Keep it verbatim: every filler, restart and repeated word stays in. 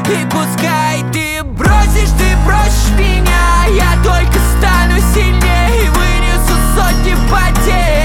И пускай ты бросишь, ты бросишь меня, я только стану сильнее и вынесу сотни потерь.